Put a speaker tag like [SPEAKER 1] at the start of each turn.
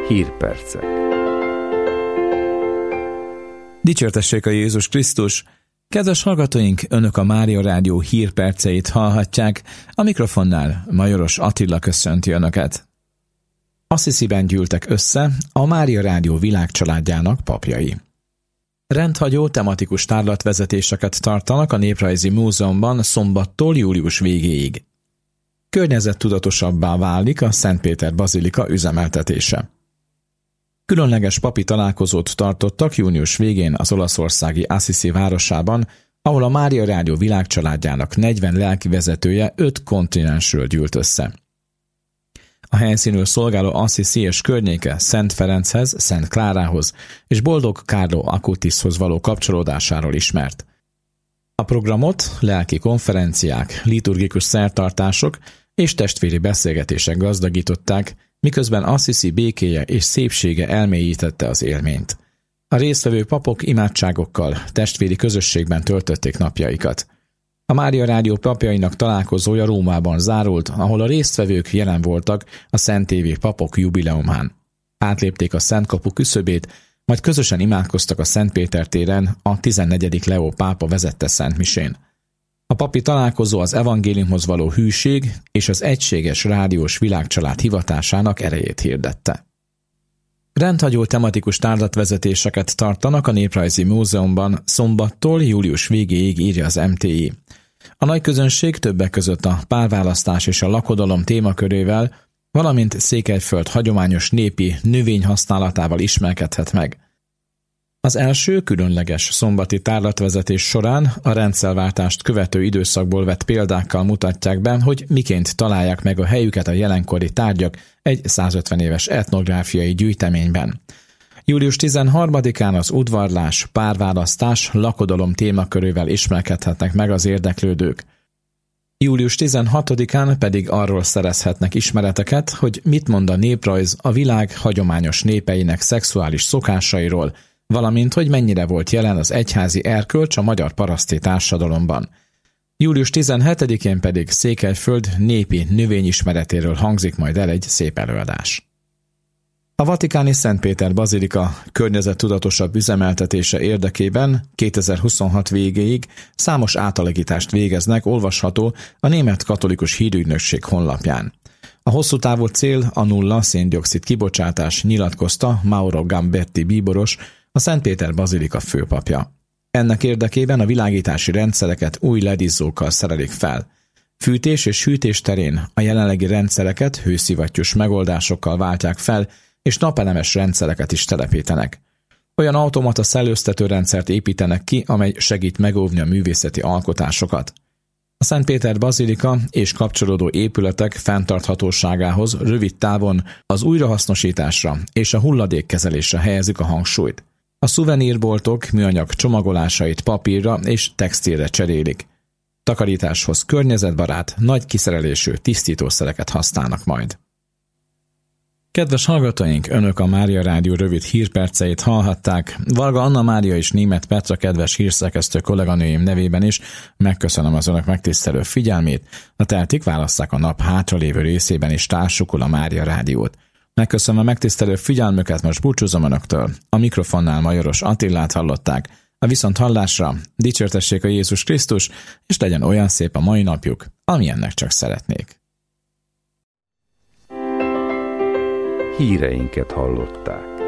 [SPEAKER 1] Hírpercek.
[SPEAKER 2] Dicsértessék a Jézus Krisztus! Kedves hallgatóink, Önök a Mária Rádió hírperceit hallhatják, a mikrofonnál Majoros Attila köszönti Önöket. Assisiben gyűltek össze a Mária Rádió világcsaládjának papjai. Rendhagyó tematikus tárlatvezetéseket tartanak a Néprajzi Múzeumban szombattól július végéig. Környezettudatosabbá válik a Szentpéter Bazilika üzemeltetése. Különleges papi találkozót tartottak június végén az olaszországi Assisi városában, ahol a Mária Rádió világcsaládjának 40 lelkivezetője 5 kontinensről gyűlt össze. A helyszínül szolgáló Assisi és környéke Szent Ferenchez, Szent Klárához és Boldog Carlo Acutishoz való kapcsolódásáról ismert. A programot lelki konferenciák, liturgikus szertartások és testvéri beszélgetések gazdagították, miközben Assisi békéje és szépsége elmélyítette az élményt. A résztvevő papok imádságokkal, testvéri közösségben töltötték napjaikat. A Mária Rádió papjainak találkozója Rómában zárult, ahol a résztvevők jelen voltak a Szentévi papok jubileumán. Átlépték a Szentkapu küszöbét, majd közösen imádkoztak a Szentpéter téren a 14. Leó pápa vezette szentmisén. A papi találkozó az evangéliumhoz való hűség és az egységes rádiós világcsalád hivatásának erejét hirdette. Rendhagyó tematikus tárlatvezetéseket tartanak a Néprajzi Múzeumban szombattól július végéig, írja az MTI. A nagy közönség többek között a párválasztás és a lakodalom témakörével, valamint Székelyföld hagyományos népi növényhasználatával ismerkedhet meg. Az első különleges szombati tárlatvezetés során a rendszerváltást követő időszakból vett példákkal mutatják be, hogy miként találják meg a helyüket a jelenkori tárgyak egy 150 éves etnográfiai gyűjteményben. Július 13-án az udvarlás, párválasztás, lakodalom témakörével ismerkedhetnek meg az érdeklődők. Július 16-án pedig arról szerezhetnek ismereteket, hogy mit mond a néprajz a világ hagyományos népeinek szexuális szokásairól, valamint hogy mennyire volt jelen az egyházi erkölcs a magyar paraszti társadalomban. Július 17-én pedig Székelyföld népi növényismeretéről hangzik majd el egy szép előadás. A vatikáni Szentpéter Bazilika környezettudatosabb üzemeltetése érdekében 2026 végéig számos átalakítást végeznek, olvasható a Német Katolikus Hírügynökség honlapján. A hosszú távú cél a nulla szén-dioxid kibocsátás, nyilatkozta Mauro Gambetti bíboros, a Szentpéter Bazilika főpapja. Ennek érdekében a világítási rendszereket új LED-izzókkal szerelik fel. Fűtés és hűtés terén a jelenlegi rendszereket hőszivattyús megoldásokkal váltják fel, és napelemes rendszereket is telepítenek. Olyan automata szellőztető rendszert építenek ki, amely segít megóvni a művészeti alkotásokat. A Szentpéter Bazilika és kapcsolódó épületek fenntarthatóságához rövid távon az újrahasznosításra és a hulladékkezelésre helyezik a hangsúlyt. A szuvenírboltok műanyag csomagolásait papírra és textilre cserélik. Takarításhoz környezetbarát, nagy kiszerelésű tisztítószereket használnak majd. Kedves hallgatóink, Önök a Mária Rádió rövid hírperceit hallhatták. Varga Anna Mária és Németh Petra kedves hírszerkesztő kolléganőim nevében is megköszönöm az Önök megtisztelő figyelmét. A tehetik, válasszák a nap hátralévő részében is társukul a Mária Rádiót. Megköszönöm a megtisztelő figyelmüket, most búcsúzom Önöktől. A mikrofonnál Majoros Attilát hallották. A viszonthallásra dicsértessék a Jézus Krisztus, és legyen olyan szép a mai napjuk, amilyennek csak szeretnék.
[SPEAKER 1] Híreinket hallották.